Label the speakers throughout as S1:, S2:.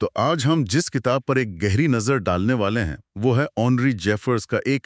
S1: तो आज हम जिस किताब पर एक गहरी नजर डालने वाले हैं वो है ऑनरी जेफर्स का एक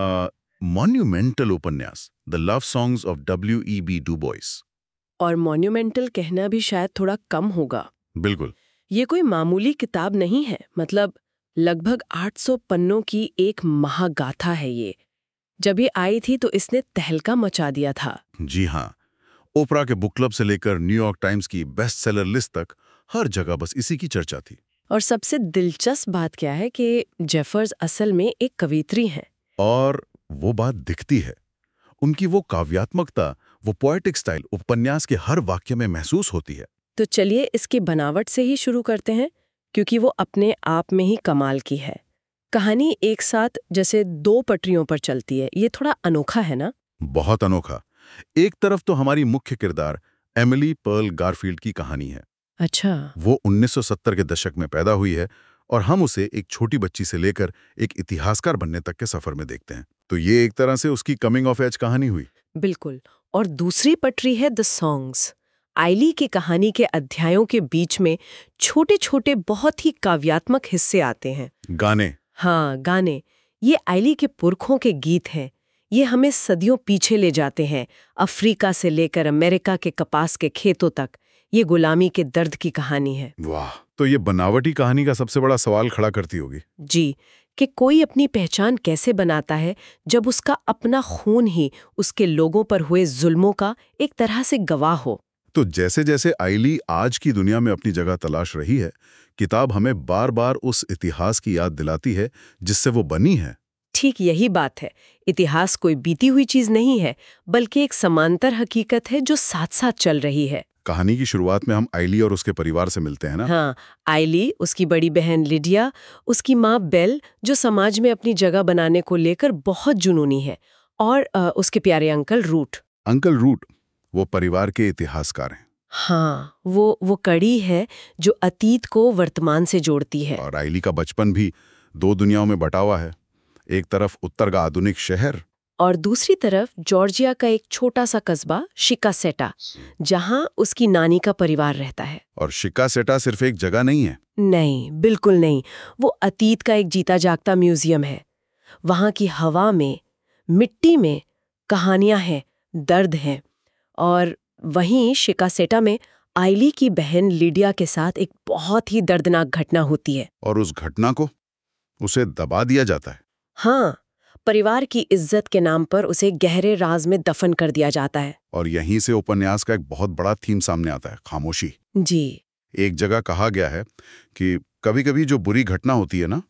S1: मॉन्यूमेंटल उपन्यास the love songs of W.E.B. Du Bois.
S2: और मॉन्यूमेंटल कहना भी शायद थोड़ा कम होगा।
S1: बिल्कुल।
S2: ये कोई मामूली किताब नहीं है, मतलब लगभग 800 पन्नों की एक महागाथा है ये। जब ये आई थी तो इसने तहलका मचा दिया था।
S1: जी हाँ, ओपरा के बुक क्लब से लेकर न्यूयॉर्क टाइम्स की बेस्ट सेलर लिस्ट तक हर जगह बस इसी की चर्चा थी।
S2: और सबसे दिलचस्प बात क्या है कि जेफर्स असल में एक कवयित्री हैं।
S1: और वो बात दिखती है, उनकी वो काव्यात्मकता, वो पोएटिक स्टाइल उपन्यास के हर वाक्य में महसूस होती है।
S2: तो चलिए इसकी बनावट से ही शुरू करते हैं, क्योंकि वो अपने आप में ही कमाल की है। कहानी एक साथ जैसे दो पटरियों पर चलती है, ये थोड़ा अनोखा है ना?
S1: बहुत अनोखा। एक तरफ तो हमारी मुख्य किरदार एमिली पर्ल गारफील्ड की कहानी है।
S2: अच्छा।
S1: वो 1970 के दशक में पैदा हुई है और हम उसे एक छोटी बच्ची से लेकर एक इतिहासकार बनने तक के सफर में देखते हैं। तो ये एक तरह से उसकी कमिंग ऑफ एज कहानी हुई।
S2: बिल्कुल। और दूसरी पटरी है द सॉन्ग्स। आइली की कहानी के अध्यायों के बीच में छोटे छोटे बहुत ही काव्यात्मक हिस्से आते हैं।
S1: गाने।
S2: हाँ, गाने। ये आइली के पुरखों के गीत हैं। ये हमें सदियों पीछे ले जाते हैं, अफ्रीका से लेकर अमेरिका के कपास के खेतों तक। ये गुलामी के दर्द की कहानी है।
S1: वाह, तो ये बनावटी कहानी का सबसे बड़ा सवाल खड़ा करती होगी।
S2: जी, कि कोई अपनी पहचान कैसे बनाता है जब उसका अपना खून ही उसके लोगों पर हुए जुल्मों का एक तरह से गवाह हो।
S1: तो जैसे जैसे आइली आज की दुनिया में अपनी जगह तलाश रही है, किताब हमें बार बार उस इतिहास की याद दिलाती है जिससे वो बनी है।
S2: ठीक यही बात है। इतिहास कोई बीती हुई चीज नहीं है, बल्कि एक समांतर हकीकत है जो साथ साथ चल रही है।
S1: कहानी की शुरुआत में हम आइली और उसके परिवार से मिलते हैं ना।
S2: हाँ, आइली, उसकी बड़ी बहन लिडिया, उसकी माँ बेल, जो समाज में अपनी जगह बनाने को लेकर बहुत जुनूनी है, और उसके प्यारे अंकल रूट।
S1: अंकल रूट वो परिवार के इतिहासकार हैं।
S2: हाँ, वो कड़ी है जो अतीत को वर्तमान से जोड़ती है।
S1: और आइली का बचपन भी दो दुनियाओं में बटा हुआ है। एक तरफ उत्तर का आधुनिक शहर
S2: और दूसरी तरफ जॉर्जिया का एक छोटा सा कस्बा शिकासेटा, जहां उसकी नानी का परिवार रहता है।
S1: और शिकासेटा सिर्फ एक जगह नहीं है।
S2: नहीं, बिल्कुल नहीं। वो अतीत का एक जीता जागता म्यूजियम है। वहां की हवा में, मिट्टी में कहानियां हैं, दर्द हैं। और वहीं शिकासेटा में आइली की बहन लिडिया के साथ एक बहुत ही दर्दनाक घटना होती है।
S1: और उस घटना को उसे दबा दिया जाता है।
S2: हाँ, परिवार की इज्जत के नाम पर उसे गहरे राज में दफन कर दिया जाता है।
S1: और यहीं से उपन्यास का एक बहुत बड़ा थीम सामने आता है, खामोशी।
S2: जी।
S1: एक जगह कहा गया है कि कभी-कभी जो बुरी घटना होती है ना,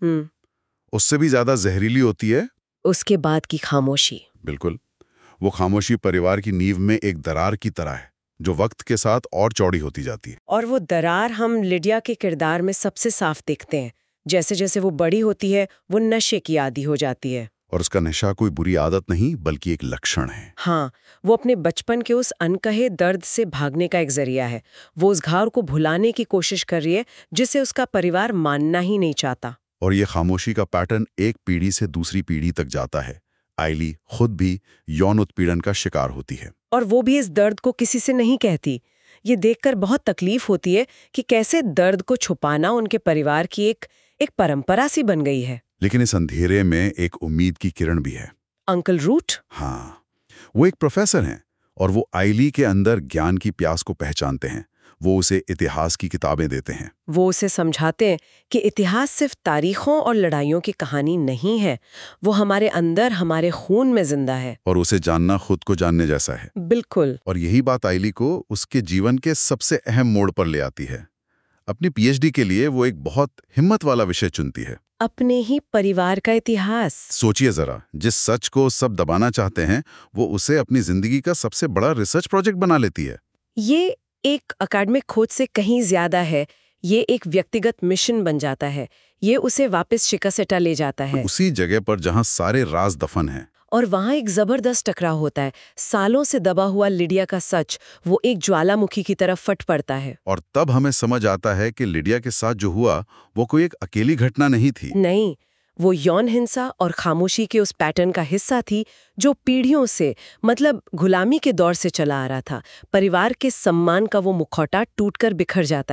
S1: उससे भी ज्यादा जहरीली होती है
S2: उसके बाद की खामोशी।
S1: बिल्कुल। वो खामोशी परिवार की नींव में एक दरार की तरह है, जो वक्त के साथ और चौड़ी होती जाती है।
S2: और वो दरार हम लिडिया के किरदार में सबसे साफ देखते हैं। जैसे जैसे वो बड़ी होती है, वो नशे की आदी हो जाती है।
S1: और उसका नशा कोई बुरी आदत नहीं, बल्कि एक लक्षण है।
S2: हाँ, वो अपने बचपन के उस अनकहे दर्द से भागने का एक जरिया है। वो उस घाव को भुलाने की कोशिश कर रही है, जिसे उसका परिवार मानना ही नहीं चाहता।
S1: और ये खामोशी का पैटर्न एक पीढ़ी से दूसरी पीढ़ी तक जाता है। आइली खुद भी यौन उत्पीड़न का शिकार होती है।
S2: और वो भी इस दर्द को किसी से नहीं कहती। ये देखकर बहुत तकलीफ होती है कि कैसे दर्द को छुपाना उनके परिवार की एक परंपरा सी बन गई है।
S1: लेकिन इस अंधेरे में एक उम्मीद की किरण भी है।
S2: Uncle root?
S1: हाँ, वो एक प्रोफेसर हैं और वो आइली के अंदर ज्ञान की प्यास को पहचानते हैं। वो उसे इतिहास की किताबें देते हैं।
S2: वो उसे समझाते हैं कि इतिहास सिर्फ तारीखों और लड़ाइयों की कहानी नहीं है, वो हमारे अंदर, हमारे खून में जिंदा है।
S1: और उसे जानना खुद को जानने जैसा है।
S2: बिल्कुल।
S1: और यही बात आइली को उसके जीवन के सबसे अहम मोड़ पर ले आती है। अपनी पीएचडी के लिए वो एक बहुत हिम्मत वाला विषय चुनती है,
S2: अपने ही परिवार का इतिहास।
S1: सोचिए जरा, जिस सच को सब दबाना चाहते हैं, वो उसे अपनी जिंदगी का सबसे बड़ा रिसर्च प्रोजेक्ट बना लेती है।
S2: ये एक अकादमिक खोज से कहीं ज्यादा है। ये एक व्यक्तिगत मिशन बन जाता है। ये उसे वापस शिकासेटा ले जाता है,
S1: उसी जगह पर जहां सारे राज दफन हैं।
S2: और वहां एक जबरदस्त टकराव होता है। सालों से दबा हुआ लिडिया का सच वो एक ज्वालामुखी की तरफ फट पड़ता है।
S1: और तब हमें समझ आता है कि लिडिया के साथ जो हुआ वो कोई एक अकेली घटना नहीं थी।
S2: नहीं, वो यौन हिंसा और खामोशी के उस पैटर्न का हिस्सा थी जो पीढ़ियों से, मतलब गुलामी के दौर से चला आ रहा था। परिवार के सम्मान का वो मुखौटा टूटकर बिखर जाता है।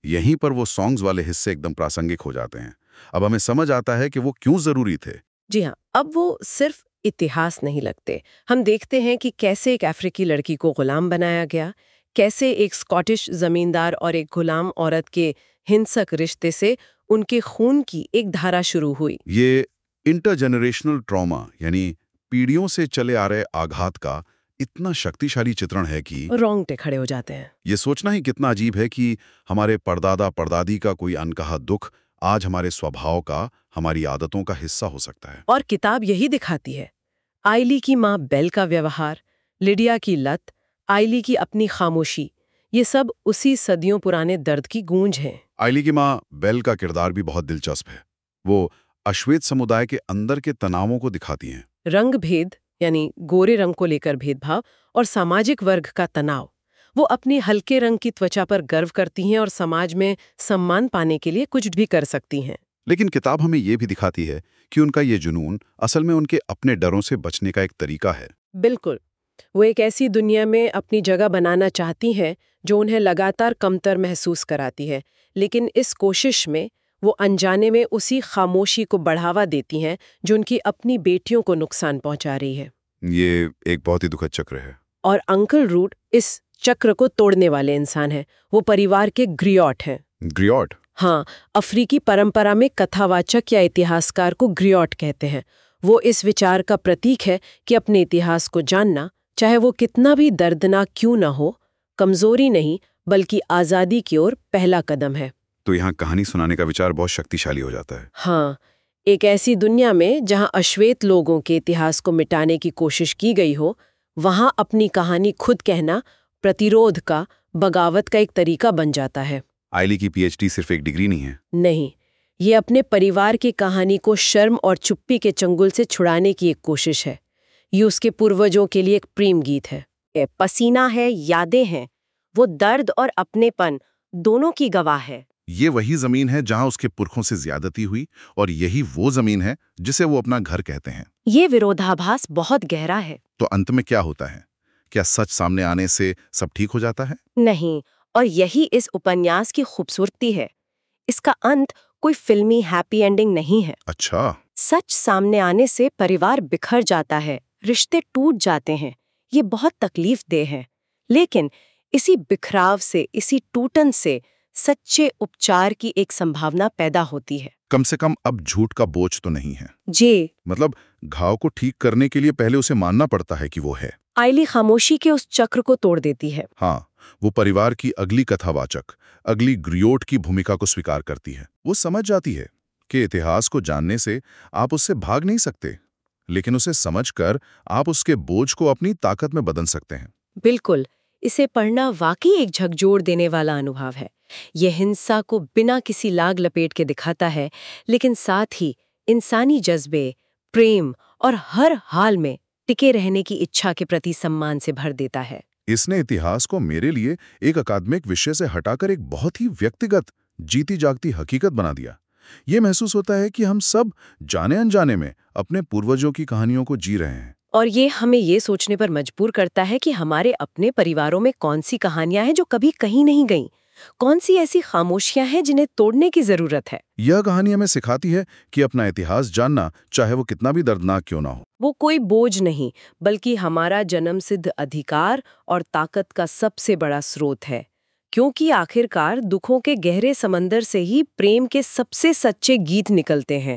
S1: यहीं पर वो सॉन्ग्स वाले हिस्से एकदम प्रासंगिक हो जाते हैं। अब हमें समझ आता है कि वो क्यों जरूरी थे।
S2: जी हाँ, अब वो सिर्फ इतिहास नहीं लगते। हम देखते हैं कि कैसे एक अफ्रीकी लड़की को गुलाम बनाया गया, कैसे एक स्कॉटिश जमींदार और एक गुलाम औरत के हिंसक रिश्ते से उनके खून की एक धारा शुरू हुई।
S1: ये इंटरजेनरेशनल ट्रॉमा यानी पीढ़ियों से चले आ रहे आघात का इतना शक्तिशाली चित्रण है कि
S2: रोंगटे खड़े हो जाते हैं।
S1: ये सोचना ही कितना अजीब है कि हमारे परदादा परदादी का कोई अनकहा दुख आज हमारे स्वभाव का, हमारी आदतों का हिस्सा हो सकता है।
S2: और किताब यही दिखाती है। आइली की माँ बेल का व्यवहार, लिडिया की लत, आइली की अपनी खामोशी, ये सब उसी सदियों पुराने दर्द की गूंज है।
S1: आइली की माँ बेल का किरदार भी बहुत दिलचस्प है। वो अश्वेत समुदाय के अंदर के तनावों को दिखाती हैं।
S2: रंग भेद यानी गोरे रंग को लेकर भेदभाव और सामाजिक वर्ग का तनाव। वो अपनी हल्के रंग की त्वचा पर गर्व करती हैं और समाज में सम्मान पाने के लिए कुछ भी कर सकती हैं।
S1: लेकिन किताब हमें ये भी दिखाती है कि उनका ये जुनून असल में उनके अपने डरों से बचने का एक तरीका है।
S2: बिल्कुल, वो एक ऐसी दुनिया में अपनी जगह बनाना चाहती हैं जो उन्हें लगातार कमतर महसूस कराती है, लेकिन इस कोशिश में वो अनजाने में उसी खामोशी को बढ़ावा देती हैं जो उनकी अपनी बेटियों को नुकसान पहुंचा रही है।
S1: ये एक बहुत ही दुखद चक्र है।
S2: और अंकल रूट इस चक्र को तोड़ने वाले इंसान हैं। वो परिवार के ग्रियोट हैं।
S1: ग्रियोट?
S2: हाँ, अफ्रीकी परंपरा में कथावाचक या इतिहासकार को ग्रियोट कहते हैं। वो इस विचार का प्रतीक है कि अपने इतिहास को जानना, चाहे वो कितना भी दर्दनाक क्यों ना हो, कमजोरी नहीं बल्कि आज़ादी की ओर पहला कदम है।
S1: तो यहाँ कहानी सुनाने का विचार बहुत शक्तिशाली हो जाता है।
S2: हाँ, एक ऐसी दुनिया में जहाँ अश्वेत लोगों के इतिहास को मिटाने की कोशिश की गई हो, वहाँ अपनी कहानी खुद कहना प्रतिरोध का, बगावत का एक तरीका बन जाता है।
S1: आइली की पीएचडी सिर्फ एक डिग्री नहीं है।
S2: नहीं, ये अपने परिवार की कहानी को शर्म और चुप्पी के चंगुल से छुड़ाने की एक कोशिश है। ये उसके पूर्वजों के लिए एक प्रेम गीत है। पसीना है, यादें हैं, वो दर्द और अपनेपन दोनों की गवाह है।
S1: ये वही जमीन है जहां उसके पुरखों से ज्यादती हुई और यही वो जमीन है जिसे वो अपना घर कहते हैं।
S2: ये विरोधाभास बहुत गहरा है।
S1: तो अंत में क्या होता है? क्या सच सामने आने से सब ठीक हो जाता है?
S2: नहीं, और यही इस उपन्यास की खूबसूरती है। इसका अंत कोई फिल्मी हैप्पी एंडिंग नहीं है।
S1: अच्छा।
S2: सच सामने आने से परिवार बिखर जाता है, रिश्ते टूट जाते हैं, ये बहुत तकलीफदेह है। लेकिन इसी बिखराव से, इसी टूटन से सच्चे उपचार की एक संभावना पैदा होती है।
S1: कम से कम अब झूठ का बोझ तो नहीं है।
S2: जी,
S1: मतलब घाव को ठीक करने के लिए पहले उसे मानना पड़ता है कि वो है।
S2: आइली खामोशी के उस चक्र को तोड़ देती है।
S1: हाँ, वो परिवार की अगली कथावाचक, अगली ग्रियोट की भूमिका को स्वीकार करती है। वो समझ जाती है कि इतिहास को जानने से आप उससे भाग नहीं सकते, लेकिन उसे समझकर आप उसके बोझ को अपनी ताकत में बदल सकते हैं।
S2: बिल्कुल, इसे पढ़ना वाकई एक झकझोर देने वाला अनुभव है। यह हिंसा को बिना किसी लाग लपेट के दिखाता है, लेकिन साथ ही इंसानी जज्बे, प्रेम और हर हाल में टिके रहने की इच्छा के प्रति सम्मान से भर देता है।
S1: इसने इतिहास को मेरे लिए एक अकादमिक विषय से हटाकर एक बहुत ही व्यक्तिगत, जीती जागती हकीकत बना दिया। ये महसूस होता है कि हम सब जाने अनजाने में अपने पूर्वजों की कहानियों को जी रहे हैं।
S2: और ये हमें ये सोचने पर मजबूर करता है कि हमारे अपने परिवारों में कौन सी कहानियां हैं जो कभी कहीं नहीं गईं, कौन सी ऐसी खामोशियां हैं जिन्हें तोड़ने की जरूरत है।
S1: यह कहानी हमें सिखाती है कि अपना इतिहास जानना, चाहे वो कितना भी दर्दनाक क्यों ना हो,
S2: वो कोई बोझ नहीं बल्कि हमारा जन्मसिद्ध अधिकार और ताकत का सबसे बड़ा स्रोत है। क्योंकि आखिरकार दुखों के गहरे समंदर से ही प्रेम के सबसे सच्चे गीत निकलते हैं।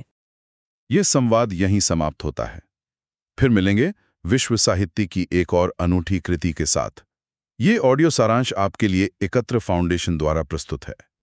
S1: ये संवाद यहीं समाप्त होता है। फिर मिलेंगे विश्व साहित्य की एक और अनूठी कृति के साथ। ये ऑडियो सारांश आपके लिए एकत्र फाउंडेशन द्वारा प्रस्तुत है।